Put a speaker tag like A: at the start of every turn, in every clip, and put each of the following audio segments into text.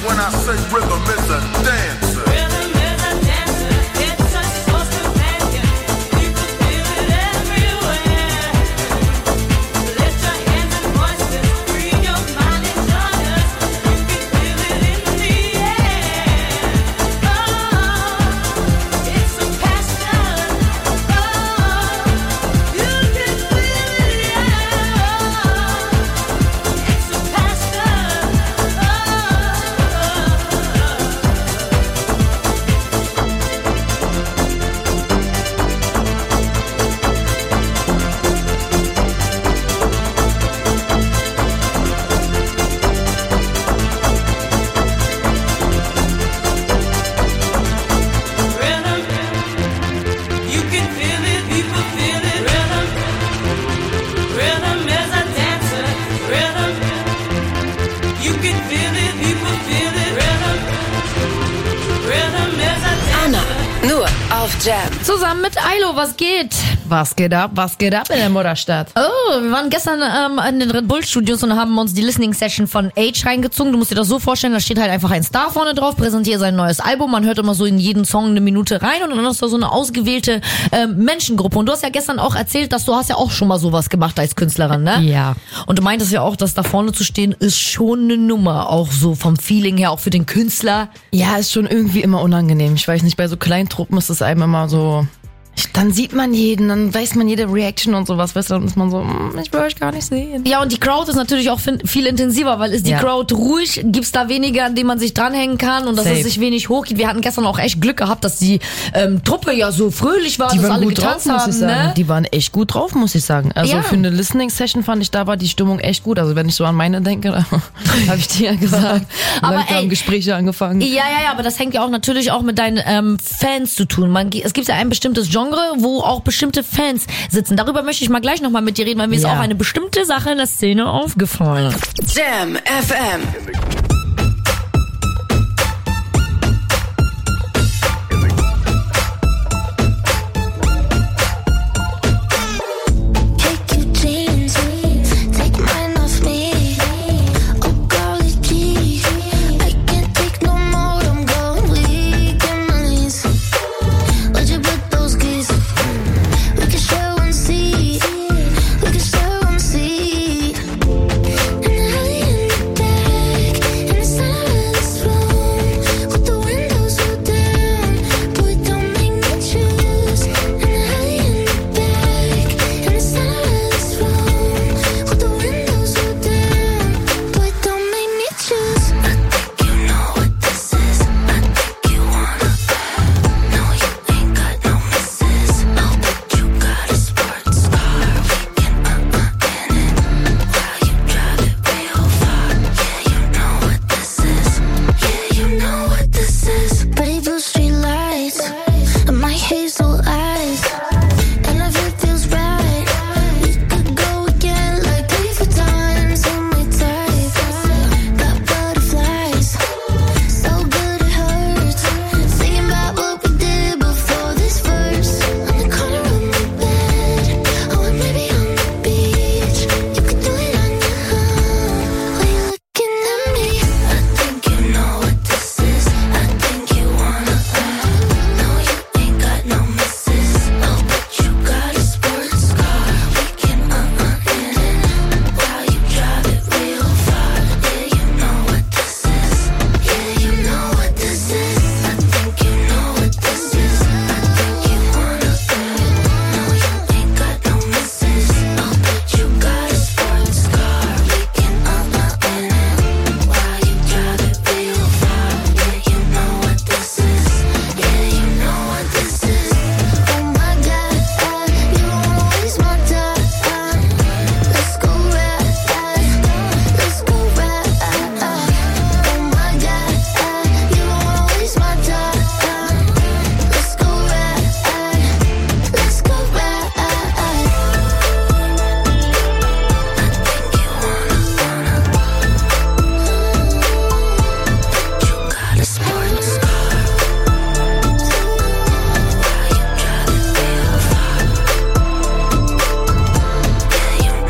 A: when I say rhythm is a dancer.
B: Rhythm is a dancer, it's a social companion. People feel it everywhere. Lift your hands and voices, free your mind and join us. You can feel it in the air. Oh, it's a passion. Oh, you can feel it, yeah. It's a passion. Rhythm, you can feel it, people feel it. Rhythm, rhythm is a dancer. Rhythm, you can feel it, people feel it. Rhythm, rhythm is a dancer.
C: Anna, nur auf Jam.
D: Zusammen mit Ailo, was geht?
E: Was geht ab in der Mutterstadt?
D: Oh, wir waren gestern in den Red Bull Studios und haben uns die Listening Session von Age reingezogen. Du musst dir das so vorstellen, da steht halt einfach ein Star vorne drauf, präsentiert sein neues Album. Man hört immer so in jeden Song eine Minute rein und dann ist da so eine ausgewählte Menschengruppe. Und du hast ja gestern auch erzählt, dass du hast ja auch schon mal sowas gemacht als Künstlerin, ne?
E: Ja.
D: Und du meintest ja auch, dass da vorne zu stehen ist schon eine Nummer, auch so vom Feeling her, auch für den Künstler.
E: Ja, ist schon irgendwie immer unangenehm. Ich weiß nicht, bei so kleinen Truppen ist es einem immer so... Dann sieht man jeden, dann weiß man jede Reaction und sowas, weißt du, dann ist man so, ich will euch gar nicht sehen.
D: Ja, und die Crowd ist natürlich auch viel intensiver, weil ist die Crowd ruhig, gibt's da weniger, an dem man sich dranhängen kann und dass es sich wenig hochgeht. Wir hatten gestern auch echt Glück gehabt, dass die Truppe ja so fröhlich war,
E: Die
D: dass
E: waren
D: alle
E: gut
D: getanzt
E: drauf, muss
D: haben,
E: ich sagen.
D: ne?
E: Die waren echt gut drauf, muss ich sagen. Also
D: Ja.
E: für eine Listening-Session fand ich, da war die Stimmung echt gut. Also wenn ich so an meine denke, habe ich dir ja gesagt.
D: Aber
E: Langsam
D: ey,
E: Gespräche angefangen.
D: Ja, aber das hängt ja auch natürlich auch mit deinen Fans zu tun. Es gibt ja ein bestimmtes Genre, wo auch bestimmte Fans sitzen. Darüber möchte ich mal gleich nochmal mit dir reden, weil mir ist auch eine bestimmte Sache in der Szene aufgefallen.
C: Jam FM.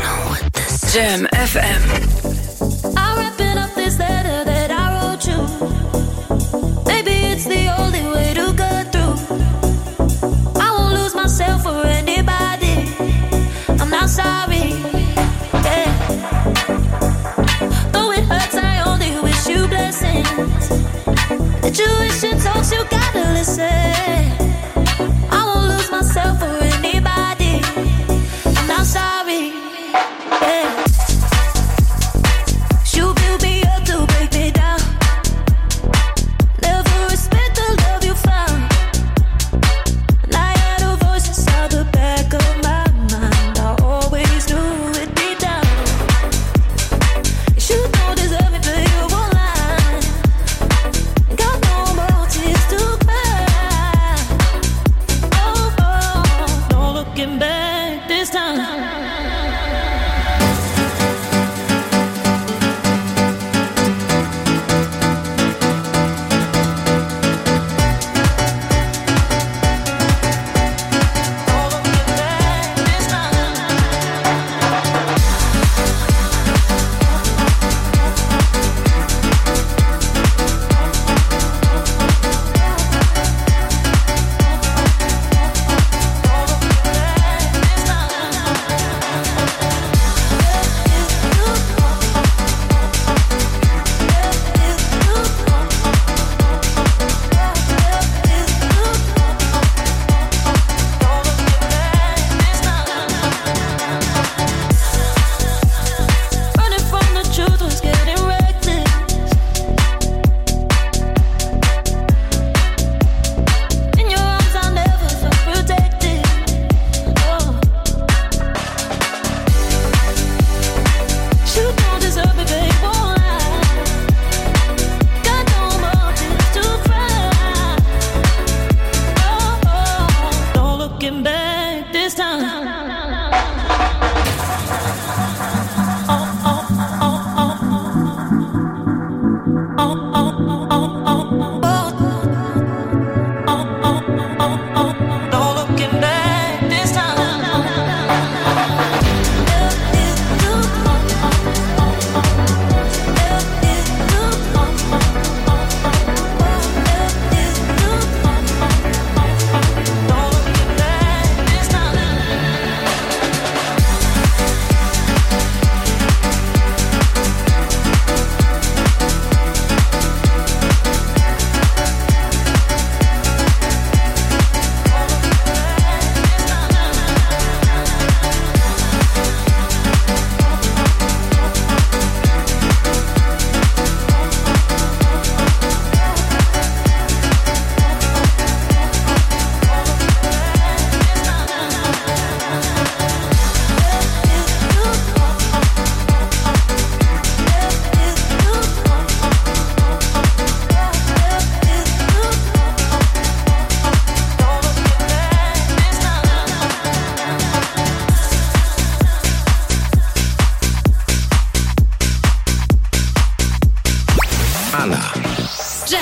C: Jam FM.
B: I'm wrapping up this letter that I wrote you.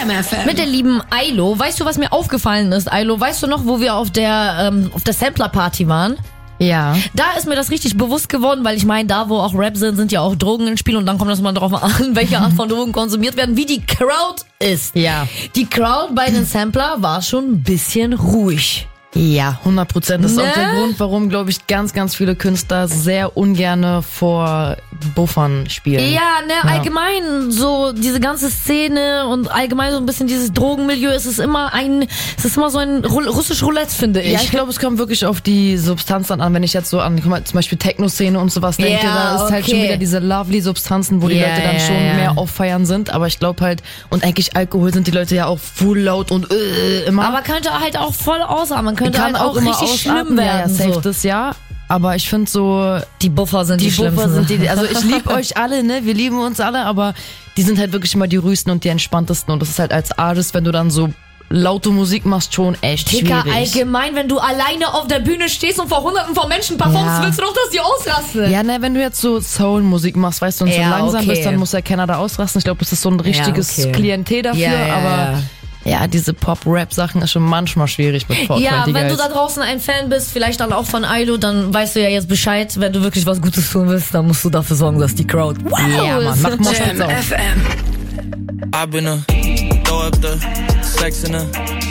C: Jam FM.
D: Mit der lieben Ailo. Weißt du, was mir aufgefallen ist, Ailo? Weißt du noch, wo wir auf der Sampler-Party waren?
E: Ja.
D: Da ist mir das richtig bewusst geworden, weil ich meine, da wo auch Rap sind ja auch Drogen im Spiel und dann kommt das mal drauf an, welche Art von Drogen konsumiert werden, wie die Crowd ist.
E: Ja.
D: Die Crowd bei den Sampler war schon ein bisschen ruhig.
E: Ja, 100%. Das ist
D: Ne?
E: auch der Grund, warum, glaube ich, ganz, ganz viele Künstler sehr ungerne vor Buffern spielen.
D: Ja, allgemein so diese ganze Szene und allgemein so ein bisschen dieses Drogenmilieu, es ist immer so ein russisch Roulette, finde ich.
E: Ja, ich glaube, es kommt wirklich auf die Substanz dann an. Wenn ich jetzt so an zum Beispiel Techno-Szene und sowas denke,
D: Ja,
E: da ist halt
D: okay.
E: schon wieder diese Lovely-Substanzen, wo die
D: Ja,
E: Leute dann
D: ja,
E: schon
D: ja.
E: mehr auffeiern sind. Aber ich glaube halt, und eigentlich Alkohol sind die Leute ja auch full laut und immer.
D: Aber könnte halt auch voll ausatmen, könnte
E: kann
D: halt auch
E: immer
D: richtig schlimm
E: ausatmen.
D: werden.
E: Ja, safe
D: so.
E: das ja. Aber ich finde so,
D: Die Buffer sind die
E: Buffer
D: schlimmsten.
E: sind die, also ich liebe euch alle, ne, wir lieben uns alle, aber die sind halt wirklich immer die ruhigsten und die entspanntesten und das ist halt als Artist, wenn du dann so laute Musik machst, schon echt
D: Dicker,
E: schwierig.
D: allgemein, wenn du alleine auf der Bühne stehst und vor hunderten von Menschen performst,
E: Ja.
D: willst du doch, dass die ausrasten.
E: Ja, ne, wenn du jetzt so Soul-Musik machst, weißt du, und so
D: Ja,
E: langsam
D: okay.
E: bist, dann muss ja keiner da ausrasten. Ich glaube, das ist so ein richtiges
D: okay.
E: Klientel dafür,
D: Ja,
E: aber ja, diese Pop-Rap-Sachen ist schon manchmal schwierig mit 420
D: Ja, wenn du
E: Guys.
D: da draußen ein Fan bist, vielleicht dann auch von Ailo, dann weißt du ja jetzt Bescheid. Wenn du wirklich was Gutes tun willst, dann musst du dafür sorgen, dass die Crowd
E: Ja, Mann, mach mal
C: Jam
E: auf.
C: FM.
F: I've been a throw up the sex in a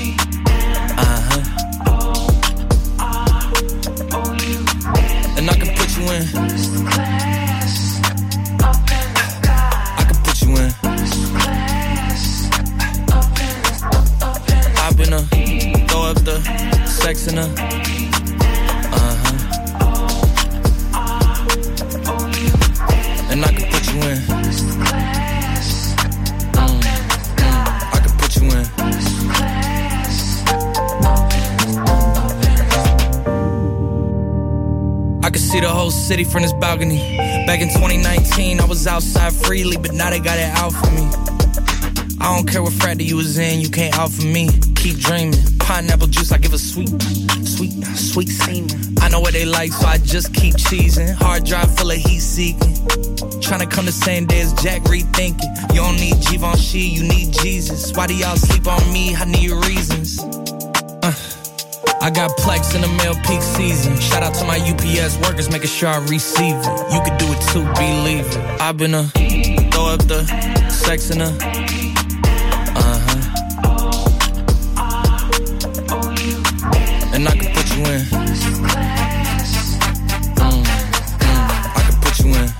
F: and I can put you in. I can put you in. I've been a throw up the sex in a and I can put you in. I can put you in. I can see the whole city from this balcony. Back in 2019, I was outside freely, but now they got it out for me. I don't care what frat you was in, you can't out for me. Keep dreaming. Pineapple juice, I give a sweet semen. I know what they like, so I just keep cheesing. Hard drive full of heat seeking. Tryna come the same day as Jack, rethinking. You don't need Givenchy, you need Jesus. Why do y'all sleep on me? I need reasons. I got Plex in the mail peak season. Shout out to my UPS workers, making sure I receive it. You can do it too, believe it. I've been a throw up the sex in a and I can put you in. I can put you in.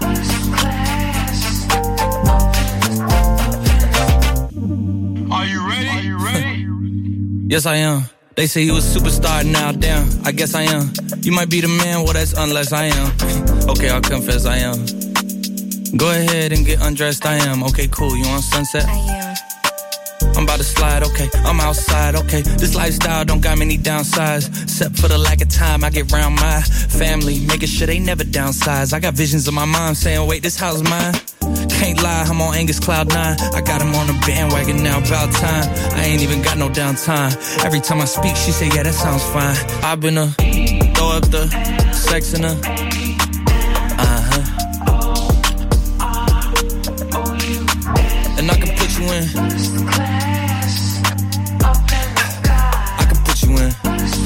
A: Are you ready?
F: Yes, I am. They say you a superstar now, damn, I guess I am. You might be the man, well that's unless I am. Okay, I'll confess I am. Go ahead and get undressed, I am. Okay, cool, you on Sunset? I'm about to slide, okay, I'm outside, okay. This lifestyle don't got many downsides. Except for the lack of time I get around my family, making sure they never downsize. I got visions of my mom saying, wait, this house mine. Can't lie, I'm on Angus Cloud 9. I got him on the bandwagon now, about time. I ain't even got no downtime. Every time I speak, she say, yeah, that sounds fine. I've been a throw up the sex in a and I can put you in. I can put you in.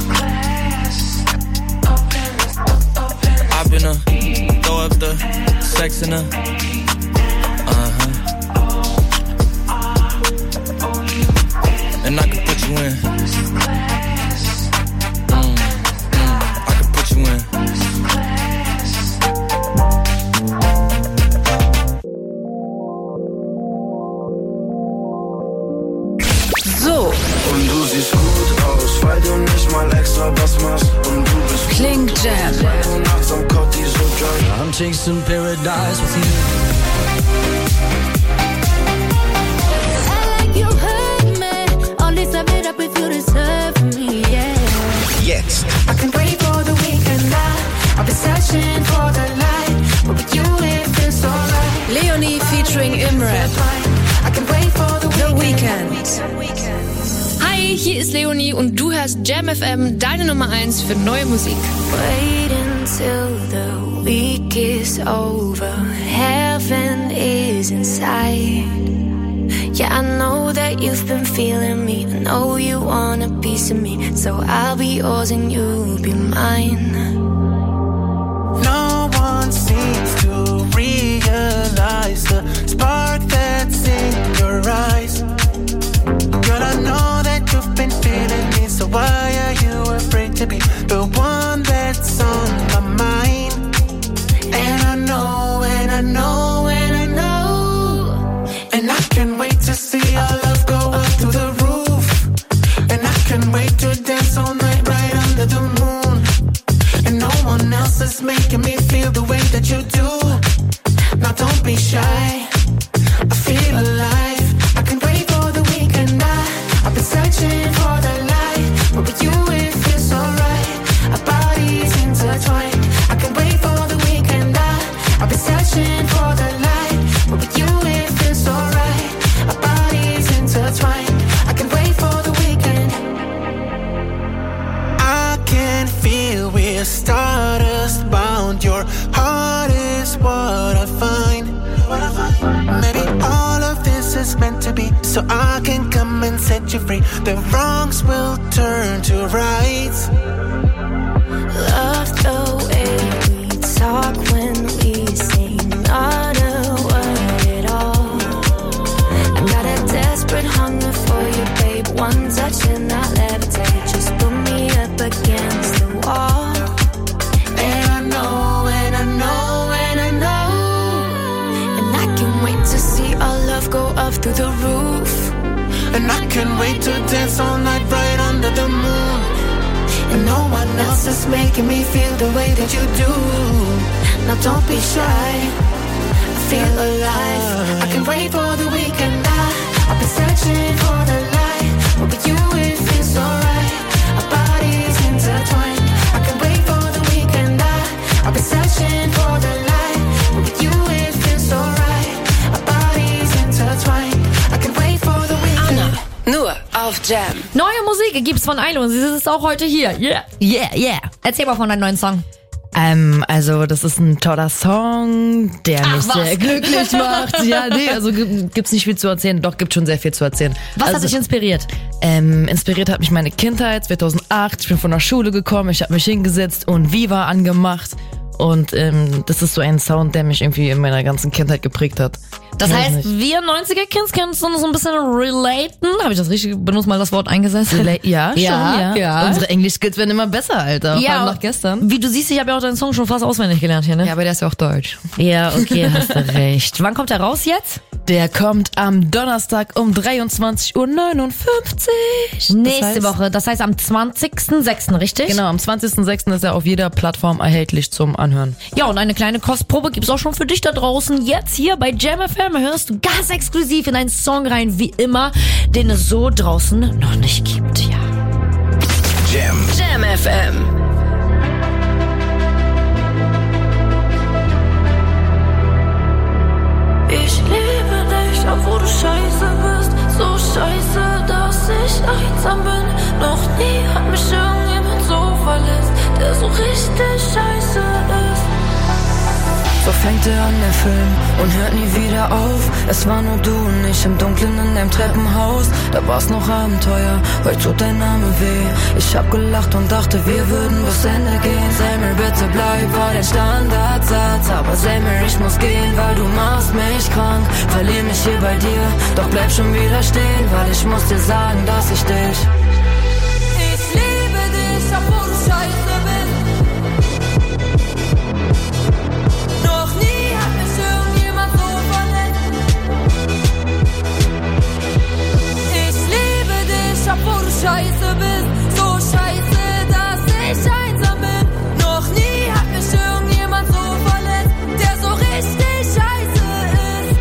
F: I've been a throw up the sex in a and I can put you in. I can put you in.
C: So
G: Und du siehst gut aus, weil du nicht mal extra was machst. Und du bist
C: klingt Jam.
G: weil du nachts am Kotti so drunk.
F: I'm chasing paradise with you.
H: You hurt me. All this I made up with you deserve me, yeah.
G: Jetzt.
H: I can wait for the weekend now. I've been searching for the light. But with you it feels alright.
C: Leonie featuring Imran.
H: I can wait for the
C: Weekend.
I: Hi, hier ist Leonie und du hörst Jam FM, deine Nummer 1 für neue Musik.
H: Wait until the week is over. Heaven is inside. Yeah, I know that you've been feeling me. I know you want a piece of me. So I'll be yours and you'll be mine.
G: No one seems to realize the spark that's in your eyes. Girl, I know that you've been feeling me. So why are you afraid to be the one that's on my mind? And I know, and I know, and I know. And I can't wait to see our love go up through the roof. And I can't wait to dance all night right under the moon. And no one else is making me feel the way that you do. Now don't be shy, I feel alive. I can't wait for the weekend. I've been searching for the light, but with you it feels so right. Our bodies intertwined. I can't wait for the weekend. I've been searching for the light, but with you it feels so right. Our bodies intertwined. I can't wait for the weekend. I can feel we're stardust bound. Your heart is what I find. Maybe all of this is meant to be, so I can come and set you free. The wrongs will turn to rights.
H: Love the way we talk when we sing, not a word at all. I got a desperate hunger for you, babe. One touch and I'll levitate. Just put me up against the wall. And I know, and I know, and I know. And I can't wait to see our love go up through the roof.
G: And I can't wait to dance all night right under the moon.
H: And no one else is making me feel the way that you do. Now don't be shy, I feel alive. I can't wait for the weekend. I've been searching for the light, but with you it feels so right. Our bodies intertwined. I can't wait for the weekend. I've been searching for the light, but with you it feels so right. Our bodies intertwined. I can't wait for the weekend.
C: Anna, nur auf Jam.
D: Neue Musik gibt's von Ailo und sie ist auch heute hier. Yeah, yeah, yeah. Erzähl mal von deinem neuen Song.
E: Also das ist ein toller Song, der mich sehr glücklich macht. Ja, nee, also gibt's nicht viel zu erzählen. Doch, gibt schon sehr viel zu erzählen.
D: Was hat dich inspiriert?
E: Inspiriert hat mich meine Kindheit, 2008. Ich bin von der Schule gekommen, ich habe mich hingesetzt und Viva angemacht. Und das ist so ein Sound, der mich irgendwie in meiner ganzen Kindheit geprägt hat.
D: Das heißt, wir 90er-Kids können so ein bisschen relaten. Habe ich das richtig benutzt, mal das Wort eingesetzt?
E: Ja, schon,
D: ja.
E: Unsere Englisch-Skills werden immer besser, Alter.
D: Ja,
E: vor allem nach gestern.
D: Wie du siehst, ich habe ja auch deinen Song schon fast auswendig gelernt hier, ne?
E: Ja, aber der ist ja auch deutsch.
D: Ja, okay, hast du recht. Wann kommt der raus jetzt?
E: Der kommt am Donnerstag um 23:59 Uhr.
D: Nächste Woche, das heißt am 20.06., richtig?
E: Genau, am 20.06. ist er auf jeder Plattform erhältlich zum Anhören.
D: Ja, und eine kleine Kostprobe gibt's auch schon für dich da draußen. Jetzt hier bei Jam FM hörst du ganz exklusiv in einen Song rein, wie immer, den es so draußen noch nicht gibt. Ja.
C: Jam FM.
H: Ich liebe dich, obwohl du scheiße bist. So scheiße, dass ich einsam bin. Noch nie hat mich irgendjemand so verletzt, der so richtig scheiße ist.
J: So fängt an der Film und hört nie wieder auf. Es war nur du und ich im Dunkeln in deinem Treppenhaus. Da war's noch Abenteuer, heute tut dein Name weh. Ich hab gelacht und dachte, wir würden bis Ende gehen. Sei mir bitte bleib, war der Standardsatz. Aber sei mir, ich muss gehen, weil du machst mich krank. Verlier mich hier bei dir, doch bleib schon wieder stehen. Weil ich muss dir sagen, dass ich dich
H: liebe dich, obwohl du scheiße bist. Obwohl du scheiße bist, so scheiße, dass ich einsam bin. Noch nie hat mich irgendjemand so verletzt, der so richtig scheiße ist.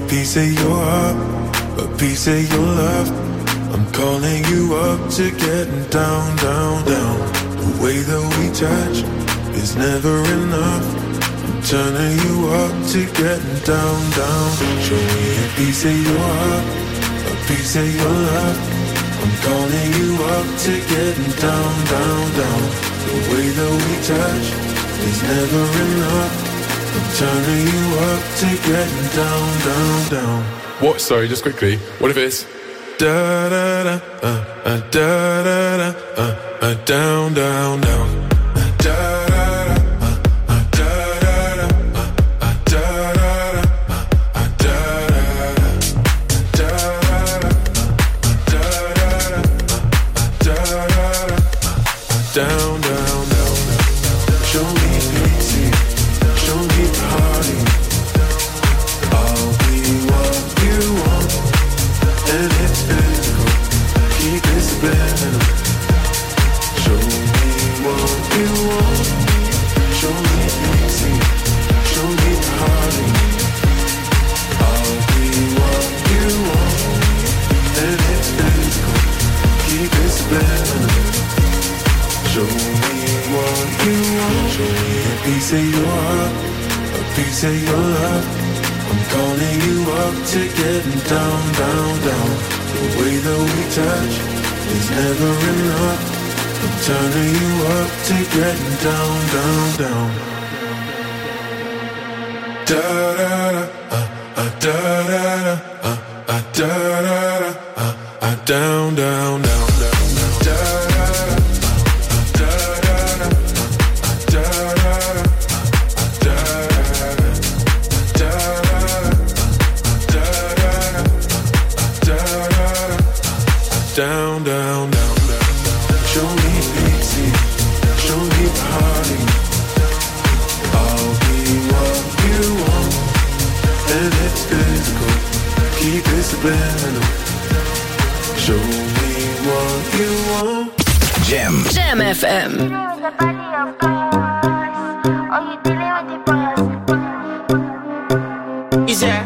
K: piece of your heart, a piece of your love. I'm calling you up to getting down, down, down. The way that we touch is never enough. I'm turning you up to getting down, down. Show me a piece of your heart, a piece of your love. I'm calling you up to getting down, down, down. The way that we touch is never enough. I'm turning you up to getting down, down, down.
L: What? Sorry, just quickly. What if it's
K: da da da da da da down, down, down. Da da down, down, down. Show me pity, show me party. I'll be what you want, and it's physical. Keep it subliminal. Show me what you want. Show me pity, show me party. I'll be what you want, and it's physical. Keep it subliminal. Show me what you want. Show me a piece of your heart, a piece of your love. I'm calling you up to getting down, down, down. The way that we touch is never enough. I'm turning you up to getting down, down, down. Da da da da da da down, down, down, down, da da. Down, down, down, down. Show me pity, show me party. I'll be what you want, and it's physical. Keep it subliminal. Show me what you want.
M: Jam FM.
H: Is there?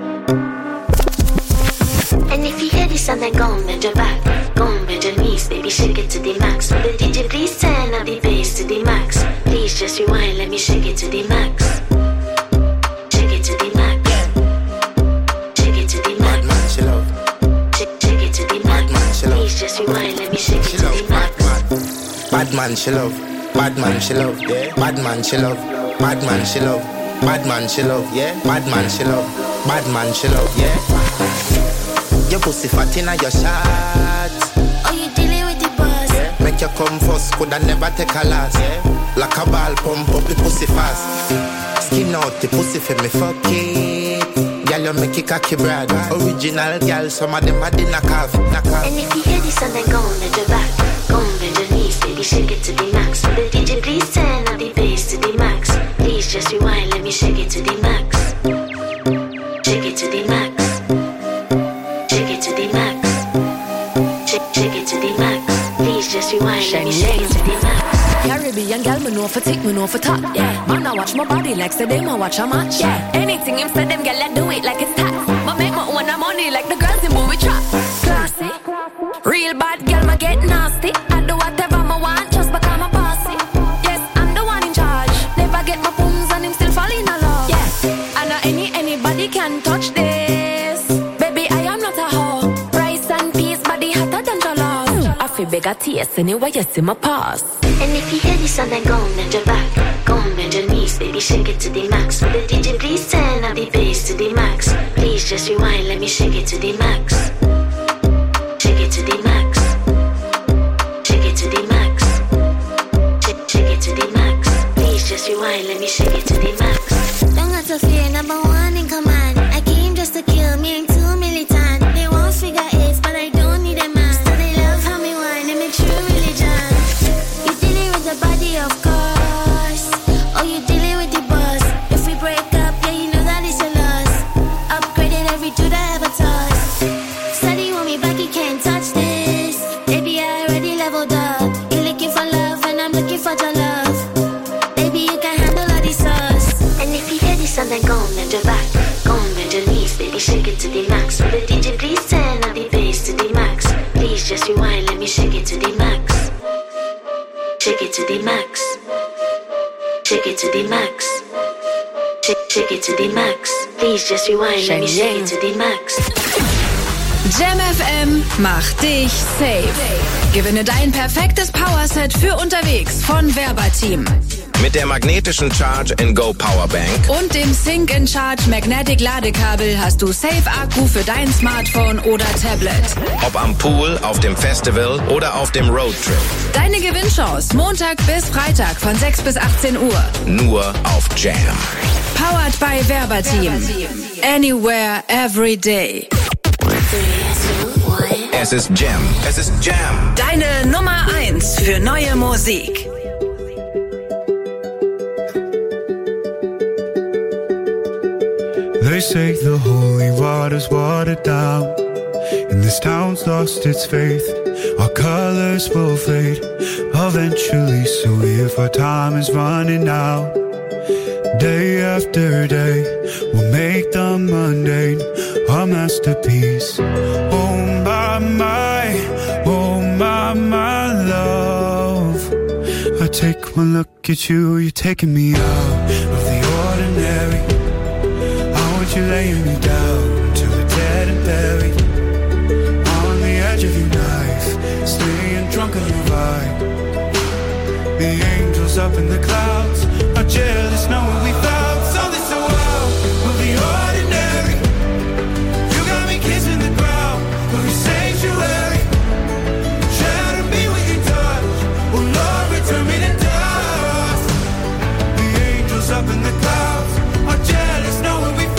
H: And if you hear this and then go and bend your back, go and bend your knees, baby, shake it to the max. Will the DJ please turn up the bass to the max? Please just rewind, let me shake it to the max. Shake it to the max. Shake it to the max.
N: Bad man, she love.
H: Shake it to the max. Please just rewind, let me shake it to the max.
N: Bad man, she love. Bad man, she love. Yeah. Bad man, she love. Bad man, she love. Bad man, she love. Yeah. Bad man, she love. Bad man, she love. Yeah. Your pussy fat inna your shot.
H: Oh, you dealing with the boss?
N: Yeah. Make you come first, coulda never take a last. Yeah. Like a ball, pump up the pussy fast. Skin out the pussy for me fuck it. Girl, you make it cocky brad. Original girl, some of them are the knock off.
H: And if you hear this and then go and bend your back, go and bend your knees, baby, shake it to the max. Will the DJ please turn up the bass to the max? Please just rewind, let me shake it to the max. Shake it to the max. Shake it to the max. Shake it to the max. Please just rewind, let me shake it to the max.
J: Caribbean girl, me know for tick, me know for top. Yeah, man, I watch my body like say them I watch a match. Yeah, anything him say them girl, I do it like it's tax. But make my own money like the girls in movie trap. Classy, real bad girl, me get nasty. I do whatever I want just because I'm bossy. Yes, I'm the one in charge. Never get my pooms and him still fall in love. Yeah, and not anybody can touch this. Baby, I am not a hoe. Rice and peas, body hotter than jollof. I feel bigger taste anyway, you see my pass.
H: And if you hear this and then go and bend your back, go and bend your knees, baby, shake it to the max. Will the DJ please turn up the bass to the max? Please just rewind, let me shake it to the max. Shake it to the max. Shake it to the max. Shake it to the max. Please just rewind, let me shake it to the max.
O: Don't got to fear, number one in command. I came just to kill me and too militant. They won't figure it, but I don't need a man. So they love how me whine and make true religion. You dealing with the body, of course. Oh, you dealing with the boss. If we break up, yeah, you know that it's a loss. Upgraded every dude I ever touched. Steady want me back, you can't touch this. Baby, I already leveled up. You're looking for love and I'm looking for your love. Baby, you can handle all these sauce.
H: And if you hear this and then go and bend your back, go and bend your knees, baby,
O: shake it to the max. Will the DJ please turn up the bass to the max? Please just rewind, let me shake it to the max. Shake it to the max. Shake it to the max. Shake it to the max. Please just rewind, let me shake it to the max.
P: Jam FM macht dich safe. Gewinne dein perfektes Powerset für unterwegs von Verbateam.
N: Mit der magnetischen Charge-and-Go Powerbank
P: Und dem Sync-in-Charge Magnetic Ladekabel hast du Safe-Akku für dein Smartphone oder Tablet.
N: Ob am Pool, auf dem Festival oder auf dem Roadtrip.
P: Deine Gewinnchance Montag bis Freitag von 6 bis 18 Uhr.
N: Nur auf Jam.
P: Powered by Verbateam. Anywhere, every day.
N: Es ist Jam. Es ist Jam.
P: Deine Nummer 1 für neue Musik.
Q: They say the holy water's watered down, and this town's lost its faith. Our colors will fade eventually, so if our time is running out, day after day, we'll make the mundane our masterpiece. Oh my love, I take one look at you, you're taking me out of the ordinary. You're laying me down till we're dead and buried on the edge of your knife, staying drunk on your vibe. The angels up in the clouds are jealous knowing we found something so wild of the ordinary. You got me kissing the ground of your sanctuary. Shatter me with your touch, oh Lord, return me to dust. The angels up in the clouds are jealous knowing we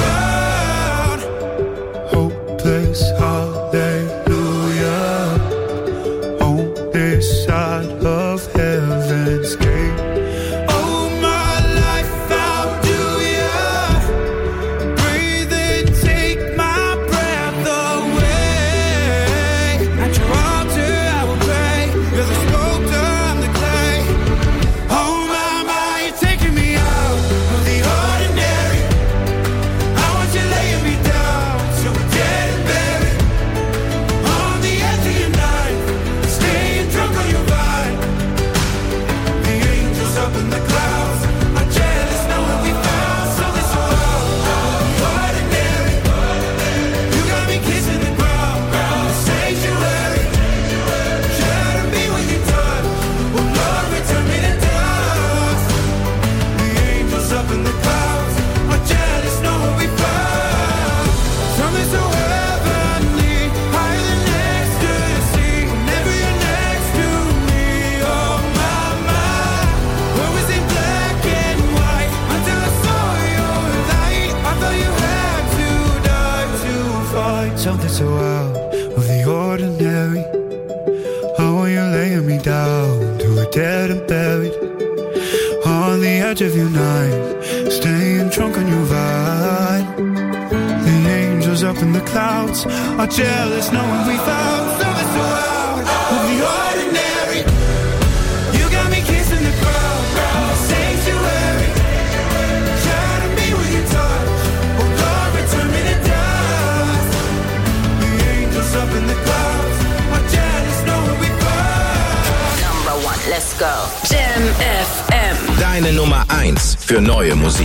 Q: hopeless hallelujah on this side of heaven's gate. Oh my life, how do ya breathe and take my breath away? At your altar I will pray. You're the sculptor, I'm the clay. Oh my, you're taking me out of the ordinary. I want you laying me down so we're dead and buried on the edge of your knife, staying drunk on your vine. The angels up in the clouds are jealous knowing we found something so ordinary. You got me kissing the ground, the sanctuary. Shatter me with your touch, oh Lord, return me to dust. The angels up in the clouds are jealous knowing we found something so heavenly, higher than ecstasy. Whenever you're next to me, oh my, where was in black and white until I saw your light. I thought you had to die to find something so out of the ordinary. How are you laying me down to a dead and buried on the edge of your night, staying drunk on your vine. The angels up in the clouds are jealous knowing we found something so out of the ordinary. You got me kissing the ground, the sanctuary. Shatter me with your touch, oh Lord, return me to dust. The angels up in the clouds are jealous knowing we found
M: Number 1, let's go.
P: Jam FM.
N: Deine Nummer 1 für neue Musik.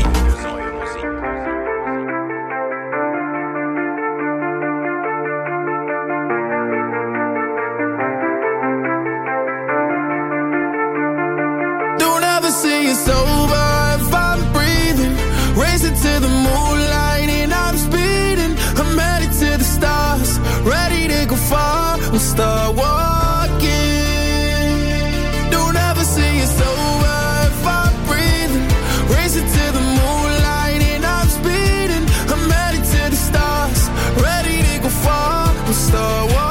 R: Don't ever say it's over if I'm breathing. Racing to the moonlight and I'm speeding. I'm headed to the stars, ready to go far. We'll start walking. Don't ever say it's over if I'm breathing. Racing to the moonlight and I'm speeding. I'm headed to the stars, ready to go far. We'll start walking.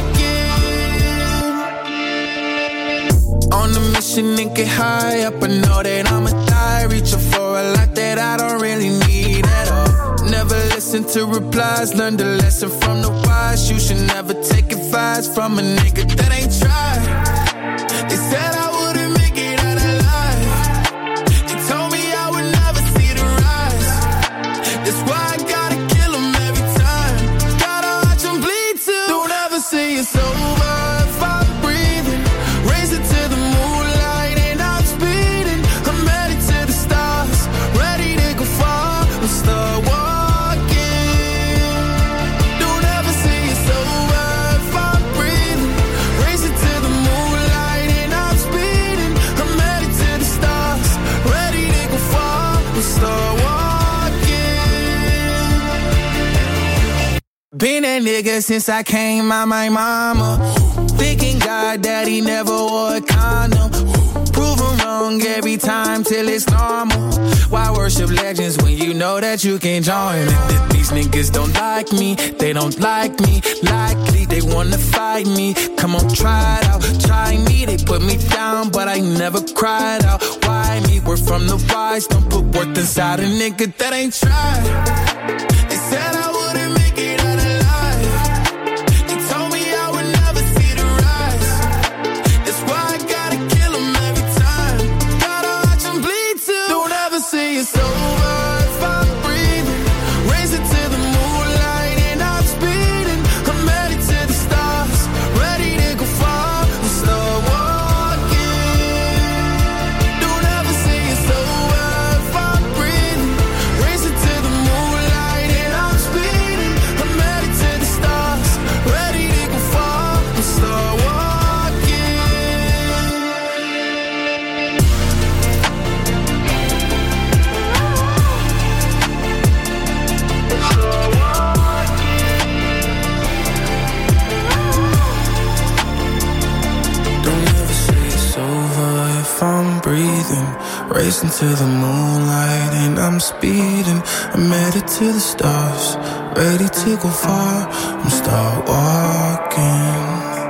R: On a mission and get high up, I know that I'ma die. Reaching for a lot that I don't really need at all. Never listen to replies, learn the lesson from the wise. You should never take advice from a nigga that ain't tried. They said I wouldn't make it out alive. They told me I would never see the rise. That's why I gotta kill 'em every time. Been that nigga since I came out my mama. Thinking God that he never wore a condom. Prove him wrong every time till it's normal. Why worship legends when you know that you can join? These niggas don't like me, they don't like me. Likely they wanna fight me. Come on, try it out, try me. They put me down, but I never cried out. Why me? We're from the wise. Don't put worth inside a nigga that ain't tried. They said I wouldn't make it out alive. They told me I would never see the rise. That's why I gotta kill them every time. Gotta watch them bleed too. Don't ever say it's over if I'm breathing. Raise it to the moonlight and I'm speeding. I'm headed to the stars, ready to go far and start walking. Don't ever say it's over if I'm breathing. Raise it to the moonlight and I'm speeding. I'm headed to the stars, ready to go far and start walking. Don't ever say it's over if I'm breathing. Racing to the moonlight and I'm speeding. I'm headed to the stars, ready to go far and start walking.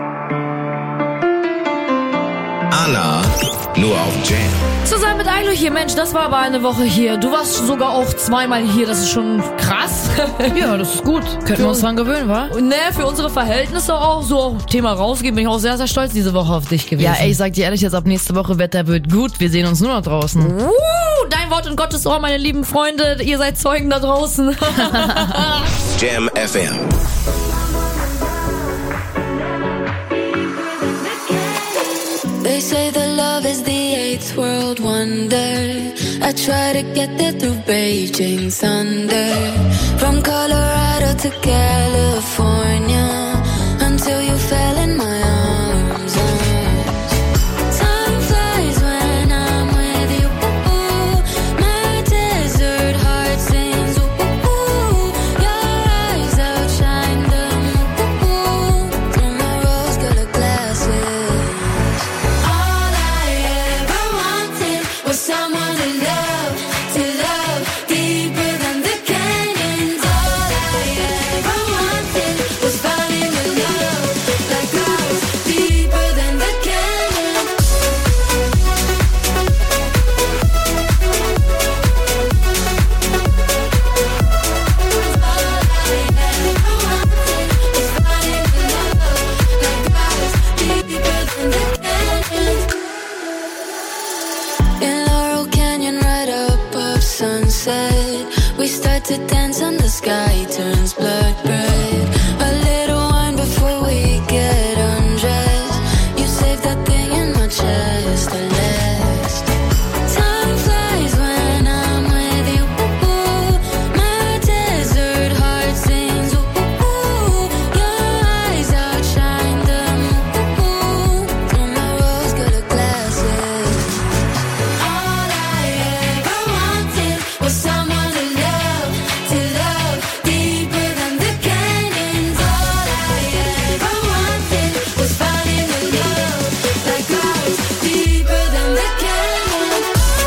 M: Anna, nur auf Jam.
D: Zusammen mit Ailo hier, Mensch, das war aber eine Woche hier. Du warst sogar auch zweimal hier, das ist schon krass.
E: Ja, das ist gut. Könnten wir uns dran gewöhnen, wa?
D: Ne, für unsere Verhältnisse auch so Thema rausgehen, bin ich auch sehr, sehr stolz diese Woche auf dich gewesen.
E: Ja, ey, ich sag dir ehrlich, jetzt ab nächste Woche Wetter wird gut. Wir sehen uns nur noch draußen.
D: Dein Wort in Gottes Ohr, meine lieben Freunde. Ihr seid Zeugen da draußen.
M: Jam FM.
J: They say that love is the eighth world wonder. I try to get there through Beijing thunder. From Colorado to California, until you fell in my arms. Time flies when I'm with you. My desert heart sings. Your eyes outshine them. Through my rose-colored glasses. All I ever wanted was someone to love deeper than the canyons. All I ever wanted was falling in love like ours, deeper than the canyons. All I ever wanted was falling in love like ours, deeper than the canyons. In Laurel Canyon, right above sunset, we start to dance and the sky turns blood red. A little wine before we get undressed. You save that thing in my chest to last. Time flies when I'm with you. My desert heart sings. Your eyes outshine them. Through my rose-colored glasses. All I ever wanted was someone to love deeper than the canyons. All I ever wanted was falling in love like ours, deeper than the canyons.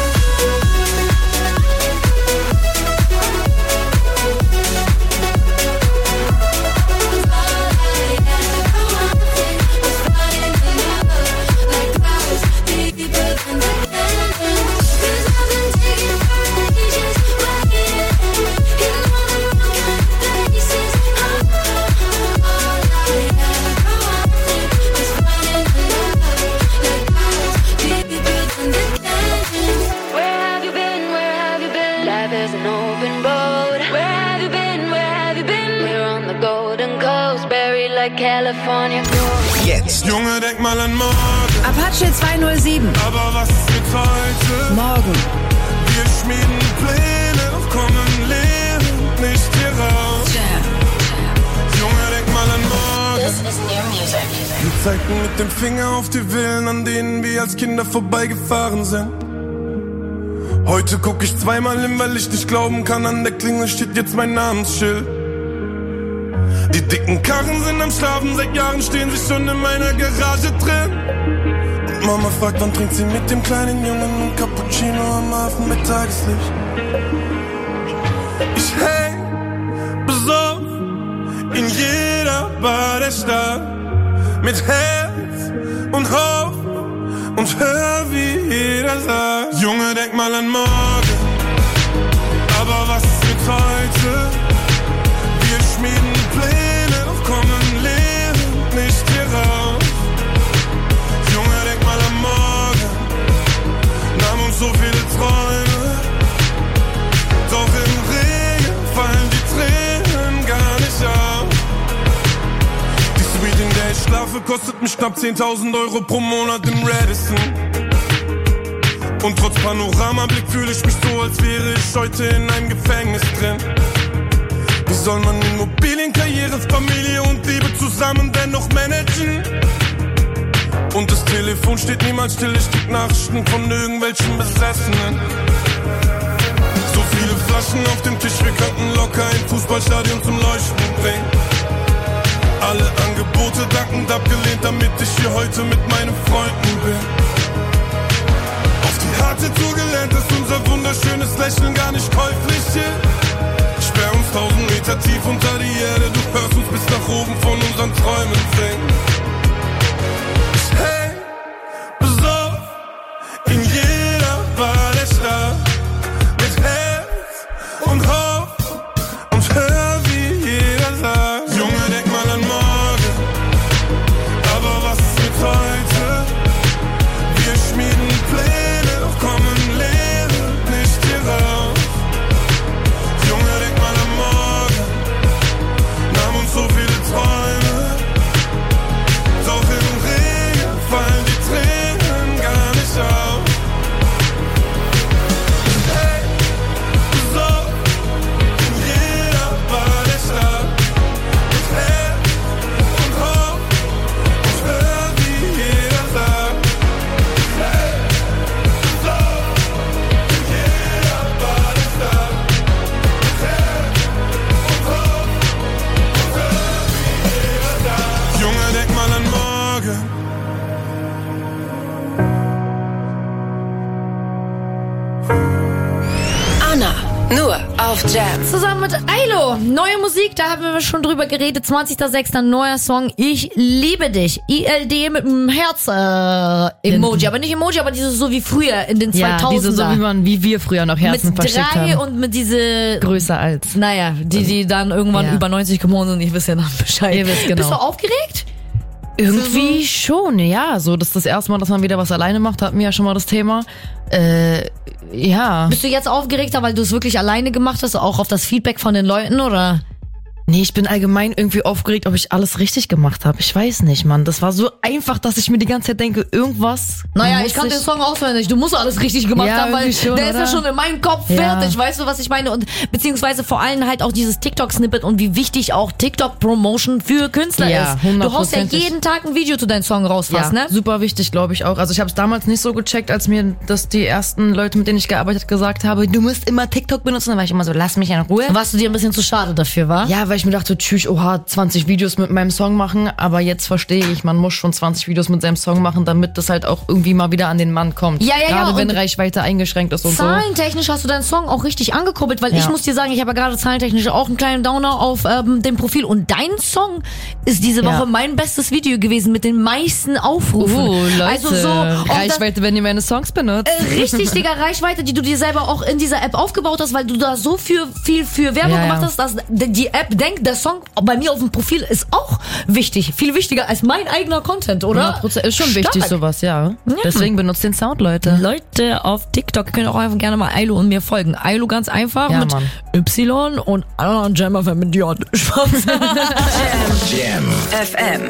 J: All I ever wanted was falling in love like ours, deeper than the canyons. 'Cause I've been taking vacations right here in all the wrong places. All I ever wanted was falling in love like ours, deeper than the canyons. Where have you been? Where have you been? Life is an open boat. Where have you been? Where have you been? We're on the Golden Coast, buried like California gold.
M: Jetzt.
Q: Junge, denk mal an morgen.
P: Apache 207.
Q: Aber was ist mit heute?
P: Morgen.
Q: Wir schmieden Pläne, doch kommen Leben nicht hier raus. Junge, denk mal an morgen. Wir zeigten mit dem Finger auf die Villen, an denen wir als Kinder vorbeigefahren sind. Heute guck ich zweimal hin, weil ich nicht glauben kann. An der Klingel steht jetzt mein Namensschild. Die dicken Karren sind am Schlafen, seit Jahren stehen sie schon in meiner Garage drin. Und Mama fragt, wann trinkt sie mit dem kleinen Jungen ein Cappuccino am Hafen mit Tageslicht. Ich häng besoffen in jeder Bar der Stadt, mit Herz und Hoffnung und hör, wie jeder sagt: Junge, denk mal an morgen, aber was ist mit heute? Wir schmieden Pläne, doch kommen Leben nicht hier raus. Junge, denk mal an morgen, nahm uns so viele Träume, doch im Regen fallen die Tränen gar nicht auf. Die Suite, in der ich schlafe, kostet mich knapp 10.000 Euro pro Monat im Radisson. Und trotz Panoramablick fühle ich mich so, als wäre ich heute in einem Gefängnis drin. Wie soll man Immobilien, Karriere, Familie und Liebe zusammen dennoch managen? Und das Telefon steht niemals still, ich krieg Nachrichten von irgendwelchen Besessenen. So viele Flaschen auf dem Tisch, wir könnten locker ein Fußballstadion zum Leuchten bringen. Alle Angebote dankend abgelehnt, damit ich hier heute mit meinen Freunden bin. Auf die harte Tour gelernt, dass unser wunderschönes Lächeln gar nicht käuflich ist. Sperr uns 1000 Meter tief unter die Erde, du hörst uns bis nach oben von unseren Träumen singen. Ich häng besoffen in jeder Bar der Stadt, mit Herz und Hoffnung und hör, wie jeder sagt: Junge, denk mal an morgen, aber was ist mit heute? Wir schmieden Pläne, doch kommen Leben nicht hier raus. Junge, denk mal an morgen, nahm uns so viele Träume, doch im Regen fallen die Tränen gar nicht auf. Hey, so in jeder Bar der Stadt, mit Herz und Hoffnung und hör, wie jeder sagt. Hey, so in jeder Bar der Stadt, mit Herz und Hoffnung und hör, wie jeder sagt. Junge, denk mal an morgen.
C: Anna, nur auf Jam.
D: Zusammen mit Ailo. Neue Musik, da haben wir schon drüber geredet. 20.06. neuer Song. Ich liebe dich. ILD mit einem Herz-Emoji. Aber nicht Emoji, aber dieses so wie früher in den 2000er.
E: Ja, diese so wie wir früher noch Herzen verschickt haben.
D: Mit 3 und mit diese...
E: Größer als.
D: Naja, die dann irgendwann über 90 geworden sind. Ich weiß ja dann Bescheid.
E: Ihr wisst genau.
D: Bist du aufgeregt?
E: Irgendwie schon, ja. So, das ist das erste Mal, dass man wieder was alleine macht. Hatten wir ja schon mal das Thema. Ja.
D: Bist du jetzt aufgeregter, weil du es wirklich alleine gemacht hast, auch auf das Feedback von den Leuten, oder?
E: Nee, ich bin allgemein irgendwie aufgeregt, ob ich alles richtig gemacht habe. Ich weiß nicht, Mann. Das war so einfach, dass ich mir die ganze Zeit denke, irgendwas.
D: Naja, ich kann den Song auswendig. Du musst alles richtig gemacht haben, weil
E: schon,
D: der ist ja schon in meinem Kopf fertig. Weißt du, was ich meine? Und beziehungsweise vor allem halt auch dieses TikTok-Snippet und wie wichtig auch TikTok-Promotion für Künstler ist. 100%. Du haust ja jeden Tag ein Video zu deinem Song raus, was, ne?
E: Super wichtig, glaube ich auch. Also ich habe es damals nicht so gecheckt, als mir das die ersten Leute, mit denen ich gearbeitet habe, gesagt haben, du musst immer TikTok benutzen. Dann war ich immer so, lass mich in Ruhe.
D: Warst du dir ein bisschen zu schade dafür, wa?
E: Ja, weil ich mir dachte, tschüss, oha, 20 Videos mit meinem Song machen, aber jetzt verstehe ich, man muss schon 20 Videos mit seinem Song machen, damit das halt auch irgendwie mal wieder an den Mann kommt.
D: Ja,
E: gerade wenn Reichweite eingeschränkt ist und so.
D: Zahlentechnisch hast du deinen Song auch richtig angekurbelt, weil ich muss dir sagen, ich habe ja gerade zahlentechnisch auch einen kleinen Downer auf dem Profil und dein Song ist diese Woche mein bestes Video gewesen mit den meisten Aufrufen.
E: Leute,
D: also so
E: Reichweite, wenn ihr meine Songs benutzt.
D: Richtig, Digga, Reichweite, die du dir selber auch in dieser App aufgebaut hast, weil du da so viel für Werbung gemacht hast, dass die App denkt, der Song bei mir auf dem Profil ist auch wichtig. Viel wichtiger als mein eigener Content, oder?
E: 100% ist schon wichtig, sowas, ja. Deswegen benutzt den Sound, Leute.
D: Leute auf TikTok können auch einfach gerne mal Ailo und mir folgen. Ailo ganz einfach mit
E: Mann.
D: Y und Anna und Jam FM mit J. Spaß.
M: Jam
C: FM.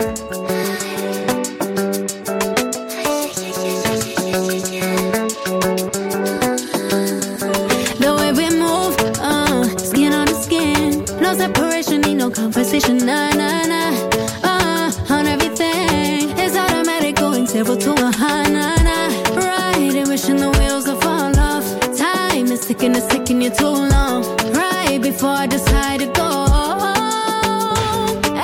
O: The way we move, skin on the skin. No separation, need no conversation, nah, nah, nah. On everything, it's automatic, going 0 to 100, nah, nah. Right, wishing the wheels will fall off. Time is ticking, it's taking you too long. Right before I decide to go.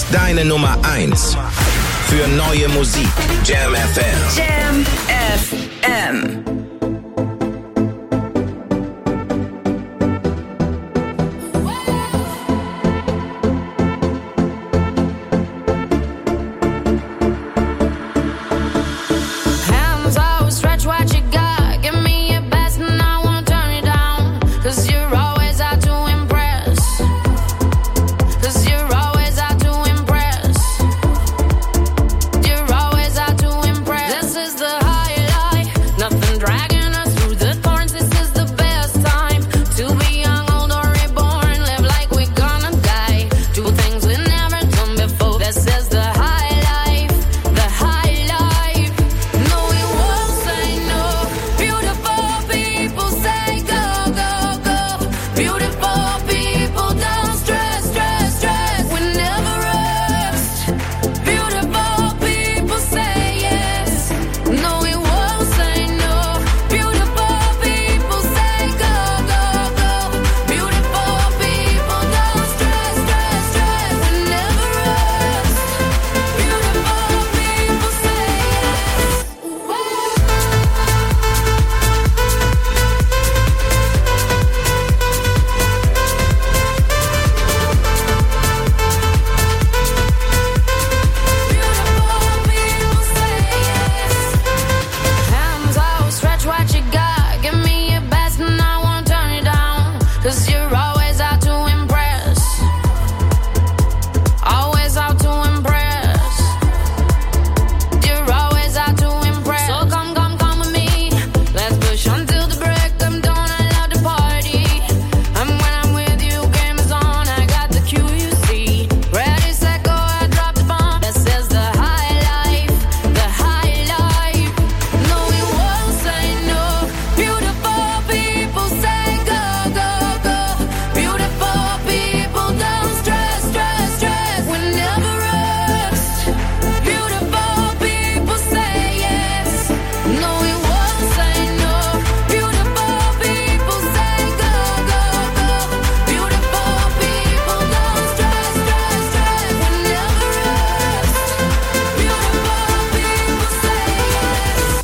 N: ist deine Nummer 1 für neue Musik. Jam FM.
C: Jam FM.
B: This is the highlight. Nothing dragging us through the thorns. This is the best time to be young, old, or reborn. Live like we're gonna die. Do things we never done before. This is the high life, the high life. No, we won't say no. Beautiful people say go, go, go. Beautiful people don't stress, stress, stress. We never rest. Beautiful people say yes. No, we won't say no. Beautiful people say go, go, go. Beautiful people don't stress, stress, stress. We never rest. Beautiful people say hands out, stretch what you got. Give me your best and I won't turn you down. 'Cause you're always out to impress. Always out to impress. You're always out to impress. So come, come, come with me. Let's push until the break of dawn. I love to party. And when I'm with you, game is on. I got the cue, you see. Ready, set, go, I drop the bomb. This is the high life, the high life. No, we won't say no. Beautiful people say go, go, go. Beautiful people don't stress, stress, stress. We never rest. Beautiful people say yes. No, we won't say no. Beautiful people say go, go, go. Beautiful people don't stress, stress, stress. We never rest. Beautiful people say yes.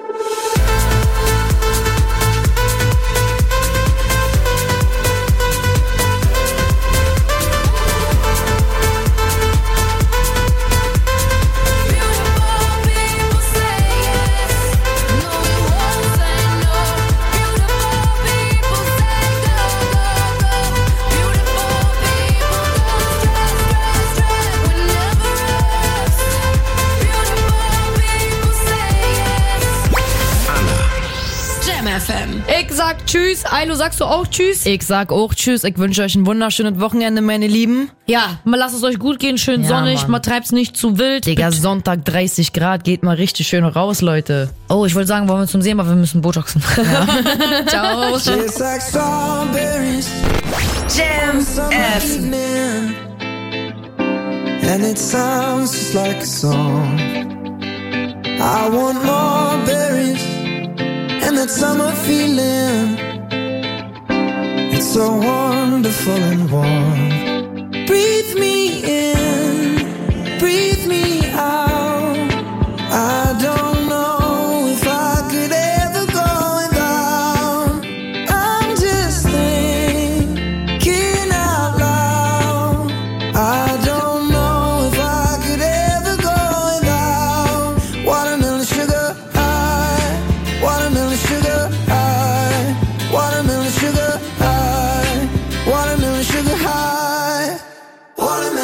P: Jam FM.
D: Ich sag tschüss. Ailo, sagst du auch tschüss?
E: Ich sag auch tschüss. Ich wünsche euch ein wunderschönes Wochenende, meine Lieben.
D: Ja, mal lasst es euch gut gehen, schön
E: Ja,
D: sonnig,
E: Mann.
D: mal treibt's nicht zu wild.
E: Digga, Sonntag 30 Grad, geht mal richtig schön raus, Leute.
D: Oh, ich wollte sagen, wollen wir uns zum Sehen, aber wir müssen Botoxen. Ciao.
R: Tastes like strawberries.
C: Jam
R: Summer
C: FM.
R: evening. And it sounds just like a song. I want more berries and that summer feeling. It's so wonderful and warm. Breathe me in, breathe me out. I don't know if I could ever go without. I'm just thinking out loud. I don't know if I could ever go without watermelon sugar high, watermelon sugar high, watermelon sugar high, watermelon sugar high, watermelon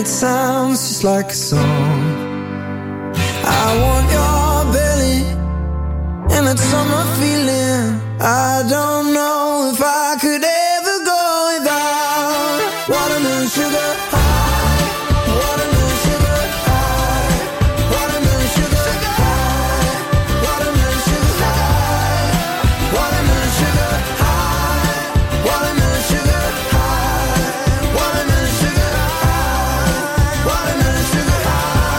S: it sounds just like a song. I want your belly and that summer feeling. I don't know if I could ever go without watermelon sugar high, watermelon sugar high, watermelon sugar high, watermelon sugar high, watermelon sugar high, watermelon sugar high, watermelon sugar high, watermelon sugar high.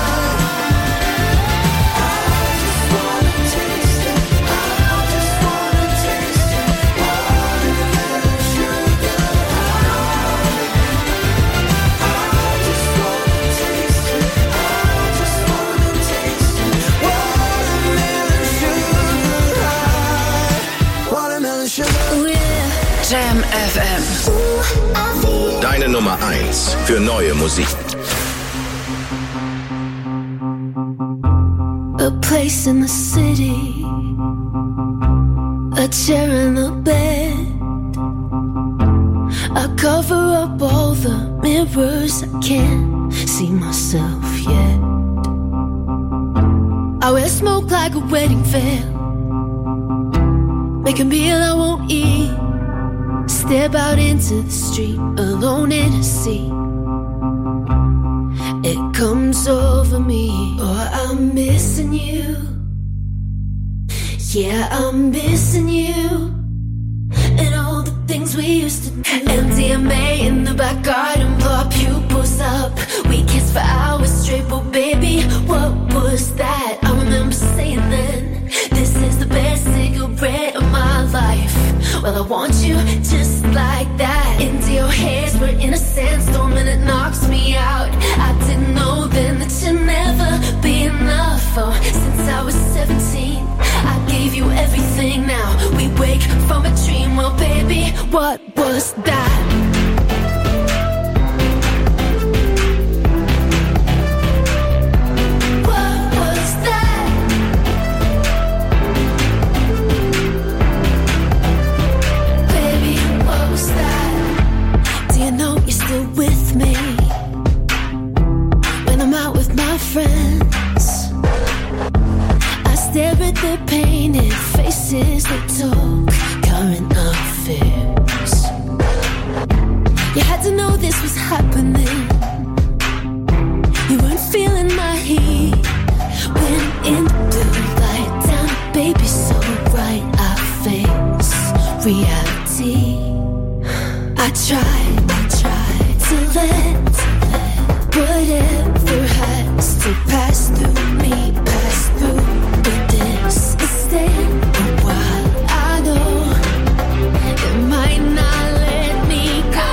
C: Jam FM.
M: Deine Nummer 1 für neue Musik.
H: A place in the city, a chair and a bed. I cover up all the mirrors, I can't see myself yet. I wear smoke like a wedding veil, make a meal I won't eat. Step out into the street, alone in a sea. It comes over me, oh, I'm missing you. Yeah, I'm missing you. And all the things we used to do. MDMA in the back garden, blow our pupils up. We kissed for hours straight, but baby, what was that? I remember saying then, this is the best cigarette of my life. Well, I want you just like that. Into your hairs, we're in a sandstorm and it knocks me out. I didn't know then that you'd never be enough. Oh, since I was 17, I gave you everything. Now we wake from a dream. Well, baby, what was that? With me when I'm out with my friends, I stare at their painted faces that talk current affairs. You had to know this was happening. You weren't feeling my heat when in the blue light down, baby, so bright I face reality. I tried to let whatever has to pass through me, pass through. But this is staying a while. I know it might not let me go.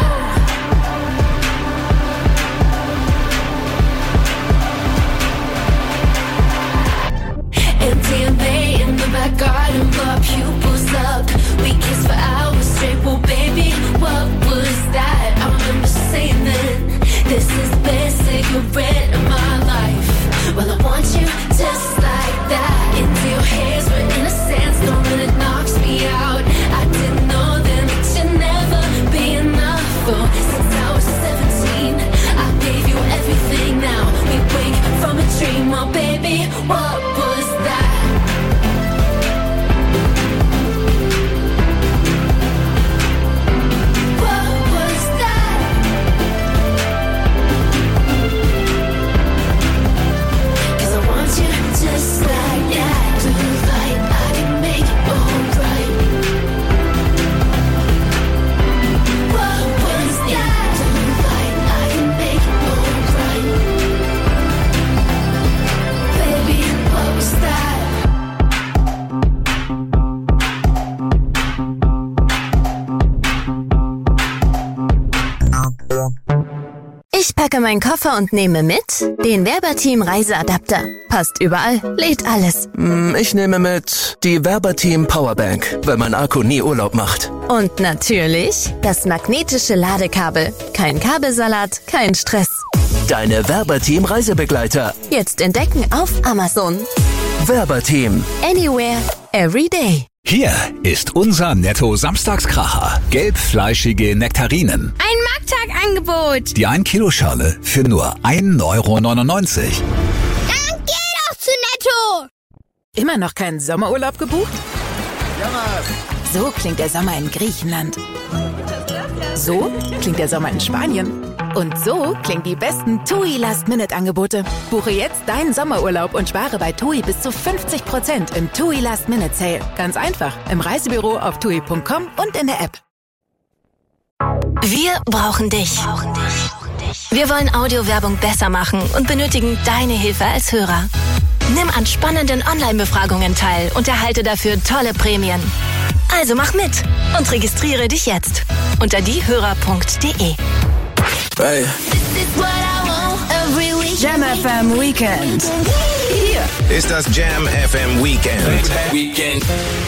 H: MDMA in the back garden, blow our pupils up. We kiss for hours straight. Well, baby, what was that? I remember saying then, this is the best cigarette of my life. Well, I want you just like that. Into your hairs, we're in a sandstorm and it knocks me out. I didn't know then that you'd never be enough. Oh, since I was 17, I gave you everything. Now we wake from a dream. Oh, baby, what was that? Just like that, blue light, I can make it alright. What was that? Blue light, I can make it alright. Baby, what was that?
T: Ich packe meinen Koffer und nehme mit den Werberteam Reiseadapter. Passt überall, lädt alles.
U: Ich nehme mit die Werberteam Powerbank, weil mein Akku nie Urlaub macht.
T: Und natürlich das magnetische Ladekabel. Kein Kabelsalat, kein Stress.
U: Deine Werberteam Reisebegleiter.
T: Jetzt entdecken auf Amazon.
U: Werberteam.
T: Anywhere, every day.
A: Hier ist unser Netto-Samstagskracher. Gelbfleischige Nektarinen.
V: Ein Markttagangebot.
A: Die 1-Kilo-Schale für nur 1,99 Euro.
V: Dann geh doch zu Netto.
W: Immer noch keinen Sommerurlaub gebucht? So klingt der Sommer in Griechenland. So klingt der Sommer in Spanien. Und so klingen die besten TUI Last-Minute-Angebote. Buche jetzt deinen Sommerurlaub und spare bei TUI bis zu 50% im TUI Last-Minute-Sale. Ganz einfach im Reisebüro auf TUI.com und in der App.
T: Wir brauchen dich. Wir wollen Audiowerbung besser machen und benötigen deine Hilfe als Hörer. Nimm an spannenden Online-Befragungen teil und erhalte dafür tolle Prämien. Also mach mit und registriere dich jetzt unter diehörer.de.
R: Hey.
P: Jam FM Weekend.
M: Hier ist das Jam FM Weekend.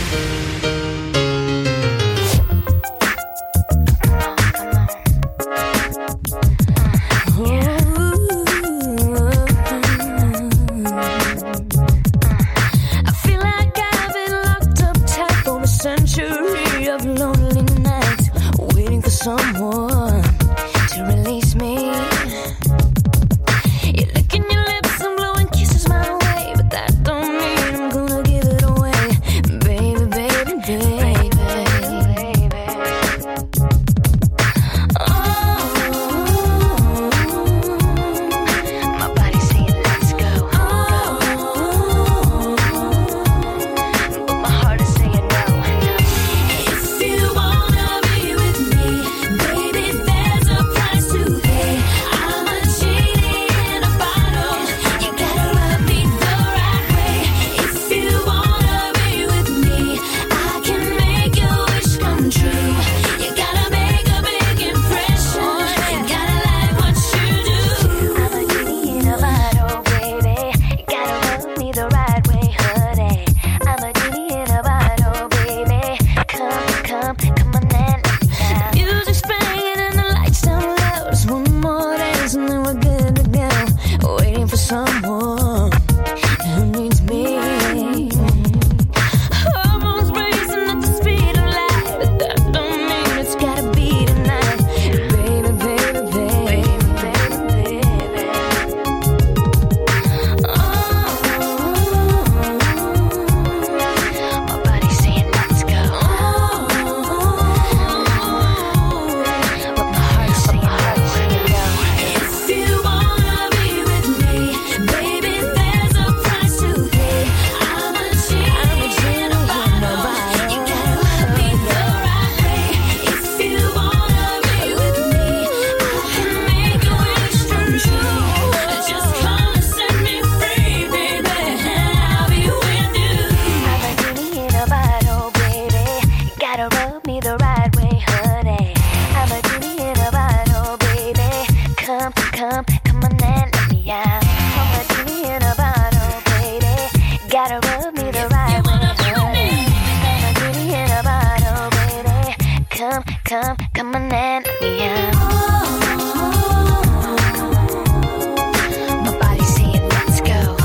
H: Someone to release me. You're licking your lips and blowing kisses my way, but that don't mean I'm gonna give it away, baby, baby, baby, baby. Oh, my body's saying let's go. Oh, but my heart is saying no. If you wanna be with me, baby, there's a price to pay. I'm a genie in a bottle. You gotta love me the right way. If you wanna be with me, I can make your wish come true. You gotta make a big impression. You gotta like what you do. I'm a genie in a bottle, baby. You gotta love me the right way, honey. I'm a genie in a bottle, baby. Come on and let me out. Music's playing and the lights down low. Just one more dance and then we're good to go. Waiting for someone who needs me. Hormones racing at the speed of light, but that don't mean it's gotta be tonight. Baby, baby, baby, baby, baby. Oh, my body's saying let's go. But my heart's saying no. If you wanna be with me, baby, there's a price to pay. I'm a genie in a bottle. You gotta love me the right way. If you wanna be with me, I can make your wish come true. Just come and set me free, baby, and I'll be with you. I'm a genie in a bottle, baby. You gotta rub me the right way, honey. I'm a genie in a bottle, baby. Come on and let me out. I'm a genie in a bottle, baby. Gotta rub me the right way, honey. I'm a genie in a bottle, baby. Come on and let me out. My body's saying let's go,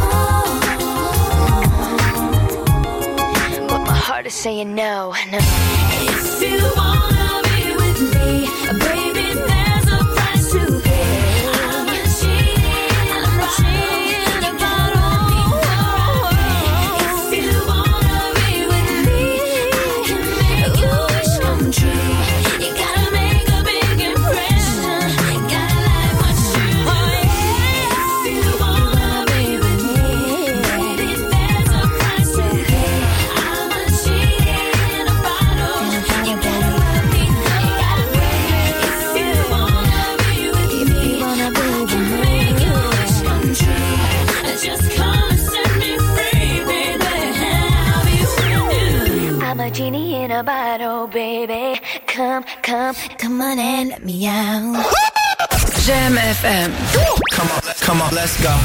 H: but my heart is saying no. If you wanna be with me, baby, there's a price to pay. I'm a genie in a bottle. If you wanna be with me, I can make your wish come true. You gotta make a big impression. You gotta like what you do. If you wanna be with me, baby, there's a price to pay. I'm a genie in a bottle. You gotta love me the right way. If you wanna be with me, I can make your wish come true. Just come and set me free, baby, and I'll be with you. I'm a genie in a bottle, baby. Come on and let me out.
P: Jam FM.
R: Come on, let's go.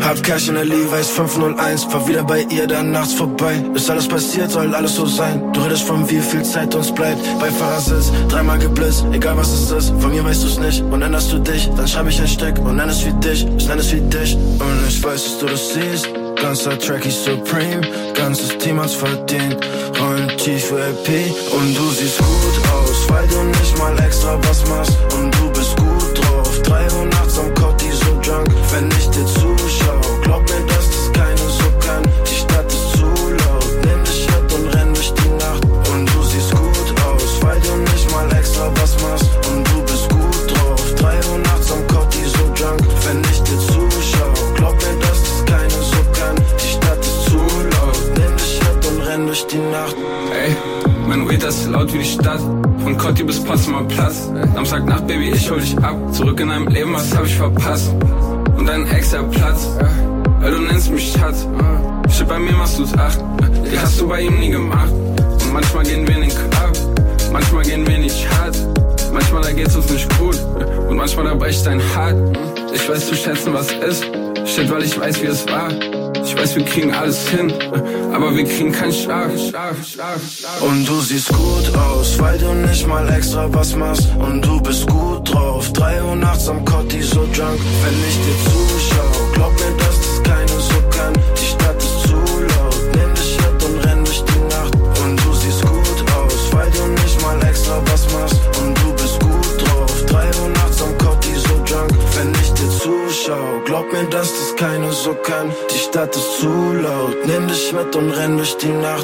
F: Hab Cash in der Levi's 501, fahr wieder bei ihr dann nachts vorbei. Ist alles passiert, soll alles so sein. Du redest von wie viel Zeit uns bleibt. Bei Fahrersitz, 3-mal geblitzt, egal was es ist. Von mir weißt du's nicht und änderst du dich. Dann schreib ich ein Stück und nenn es wie dich. Ich nenn es wie dich und ich weiß, dass du das siehst. Ganzer Track ist Supreme, ganzes Team hat's verdient. Rollen tief für LP und du siehst gut aus, weil du nicht mal extra was machst. Und du bist gut drauf, 3 Uhr nachts am Cotti so drunk. Wenn ich dir zuschau, glaub mir, dass das keine so kann. Die Stadt ist zu laut, nimm dich mit und renn durch die Nacht. Und du siehst gut aus, weil du nicht mal extra was machst. Und du bist gut drauf, 3 Uhr nachts am Cotti so drunk. Wenn ich dir zuschau, glaub mir, dass das keine so kann. Die Stadt ist zu laut, nimm dich mit und renn durch die Nacht.
G: Ey, mein Weed ist laut wie die Stadt. Von Cotti bis Potsdamer Platz. Samstagnacht, Baby, ich hol dich ab. Zurück in deinem Leben, was hab ich verpasst? Und dein Ex, der Platz, weil du nennst mich Schatz. Shit, bei mir machst du's 8. Die hast du bei ihm nie gemacht. Und manchmal gehen wir in den Club, manchmal gehen wir nicht hart. Manchmal da geht's uns nicht gut und manchmal da bricht dein Hart. Ich weiß zu schätzen, was ist. Shit, weil ich weiß, wie es war. Ich weiß, wir kriegen alles hin, aber wir kriegen keinen Schlaf.
F: Und du siehst gut aus, weil du nicht mal extra was machst. Und du bist gut drauf, 3 Uhr nachts am Cotti so drunk. Wenn ich dir zuschau, glaub mir, dass das keine so kann. Die Stadt ist zu laut, nimm dich mit und renn durch die Nacht. Und du siehst gut aus, weil du nicht mal extra was machst. Und du bist gut drauf, 3 Uhr nachts am Cotti so drunk. Wenn ich dir zuschau, glaub mir, dass das keine so kann. Die Stadt ist zu laut, nimm dich mit und renn durch die Nacht.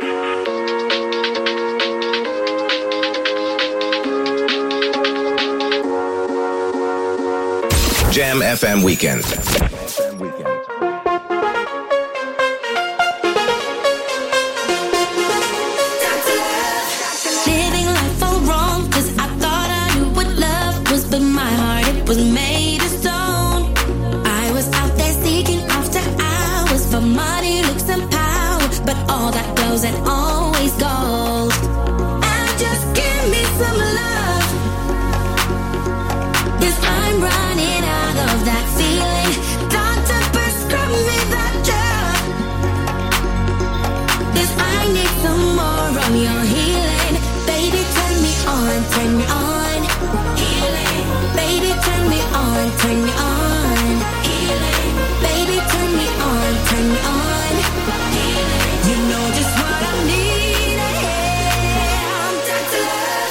M: Jam FM Weekend.
B: Living life all wrong, 'cause I thought I knew what love was, but my heart, it was made of stone. I was out there seeking after hours for money, looks and power, but all that goes and always goes. And just give me some love, 'cause I'm running out of that feeling. Doctor, prescribe me that drug, 'cause I need some more of your healing. Baby, turn me on, turn me on. Healing. Baby, turn me on, turn me on. Healing. Baby, turn me on, turn me on. Healing. You know just what I need. I'm Dr. Love.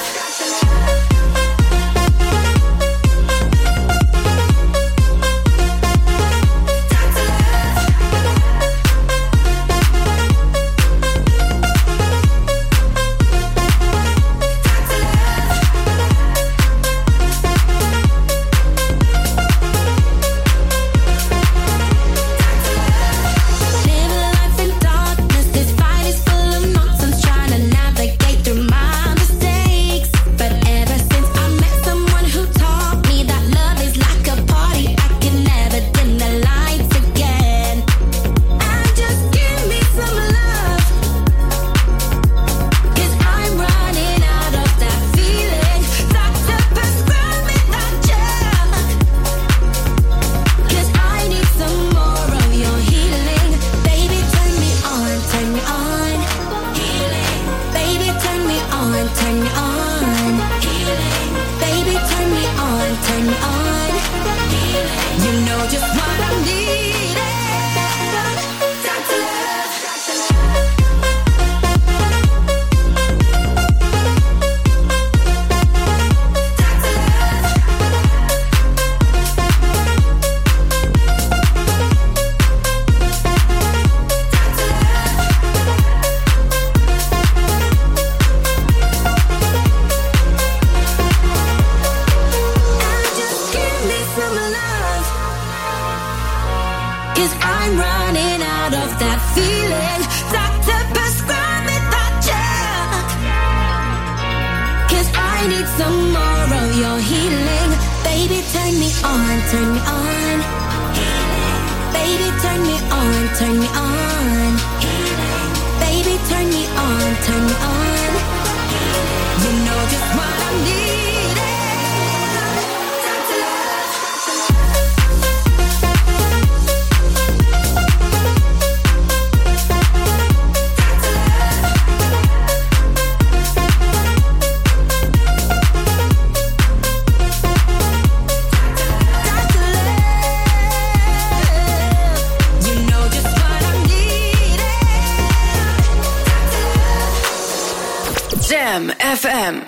P: FM.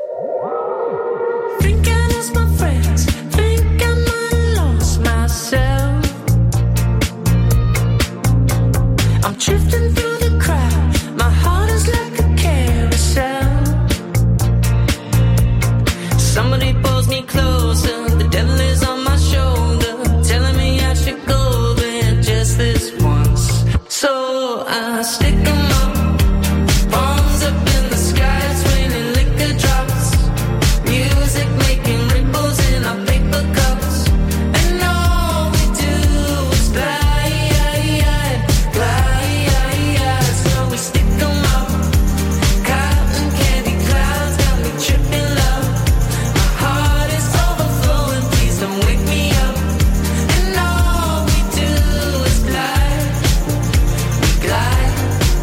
B: Think I lost my friends. Think I might have lost myself. I'm drifting through the crowd. My heart is like a carousel. Somebody pulls me closer. The devil is on my shoulder, telling me I should go there just this once. So I stick 'em up, palms up in the sky, it's raining liquor drops. Music making ripples in our paper cups. And all we do is glide, glide. So we stick 'em up. Cotton candy clouds got me tripping love. My heart is overflowing, please don't wake me up. And all we do is glide, we glide.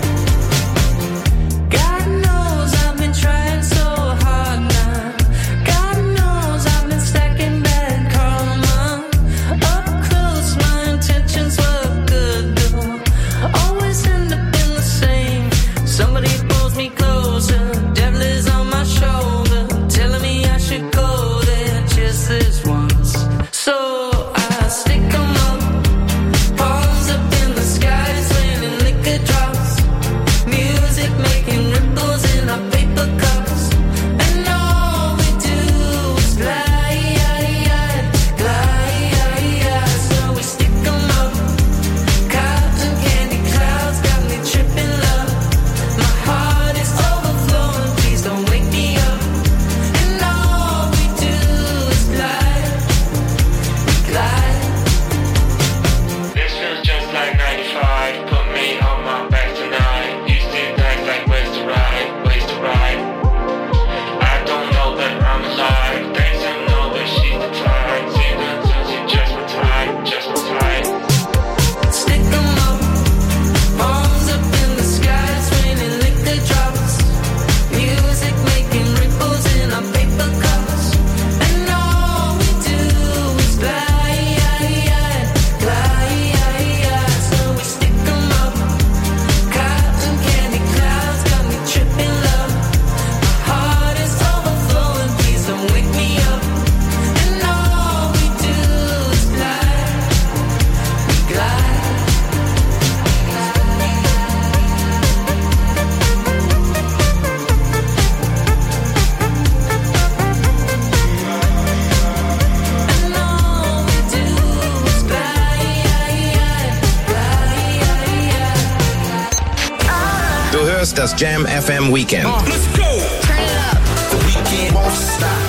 B: God knows I've been trying so hard now. God knows I've been stacking bad karma. Up close, my intentions were good though. Always end up in the same. Somebody pulls me closer. Devil is on my shoulder, telling me I should go there just this once. So I stick 'em up, palms up in the sky, it's raining liquor drops. Music making ripples in our paper cups. And all we do is glide, glide. So we stick 'em up. Cotton candy clouds got me tripping love. My heart is overflowing, please don't wake me up. And all we do is glide, we glide.
I: This feels just like 95. Put me on my back tonight. Used to think like ways to ride, ways to ride. I don't know that I'm alive. Thanks, I know that she's the type. See that since she just retired, just retired.
B: Stick 'em up, palms up in the sky, it's raining liquor drops. Music making ripples in our paper cups. And all we do is glide, glide. So we stick 'em up. Cotton candy clouds got me tripping love. My heart is overflowing, please don't wake me up. And all we do is glide, we glide. And all we do is glide, glide.
M: Du hörst das Jam FM Weekend.
Q: Let's go. Turn it up. The weekend won't stop.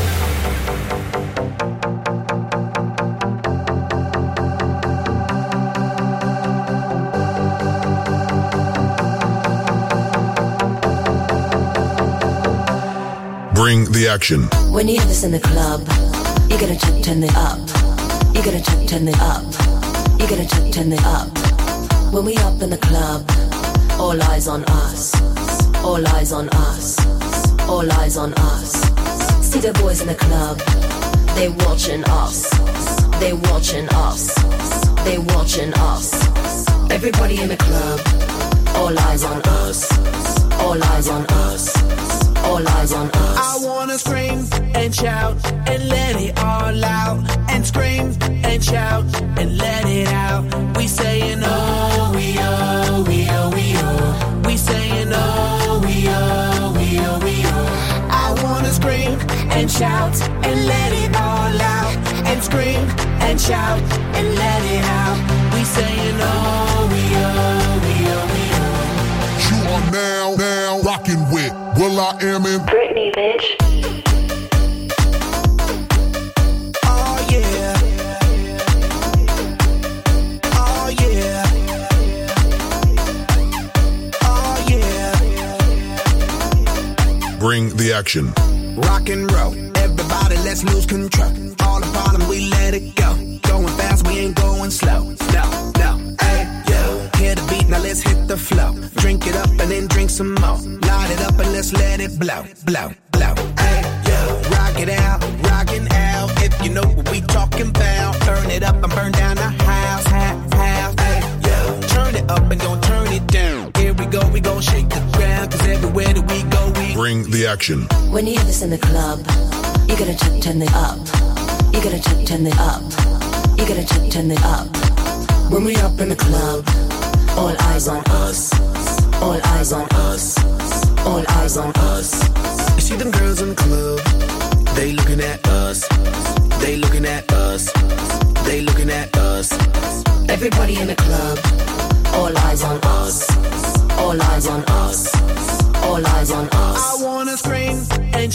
K: Bring the action.
L: When you hear this in the club, you gotta turn it up. You gotta turn it up. You gotta turn it up. When we up in the club, all eyes on us. All eyes on us. All eyes on us. See the boys in the club, they watching us. They watching us. They watching us. Everybody in the club, all eyes on us. All eyes on us. All eyes on us.
Q: I wanna scream and shout and let it all out. And scream and shout and let it out. We saying oh, we oh, we oh, we oh. We saying oh, we oh, we oh, we oh. I wanna scream and shout and let it all out. And scream and shout and let it out. We saying oh, we oh, we oh, we oh.
K: You are now rocking with will.i.am in
B: Britney, bitch.
Q: Oh yeah. Oh yeah. Oh yeah.
K: Bring the action.
Q: Rock and roll. Everybody, let's lose control. All the bottom, we let it go. Going fast, we ain't going slow. No, no, hey, yo. Hear the beat, now let's hit the flow. Drink it up and then drink some more. Light it up and let's let it blow, blow, blow. Hey, yo. Rock it out, rockin' out. If you know what we talking about. Turn it up and burn down the house, house. Hey, yo. Turn it up and don't turn it down. Here we go, we gon' shake the ground. Cause everywhere that we go, we
K: bring the action.
L: When you hear this in the club, you gotta turn it up. You gotta turn it up. You gotta turn it up. When we up in the club, all eyes on us. All eyes on us. All eyes on us.
F: You see them girls in the club, they looking at us. They looking at us. They looking at us.
L: Everybody in the club, all eyes on us. All eyes on us. All eyes on us.
F: I wanna scream and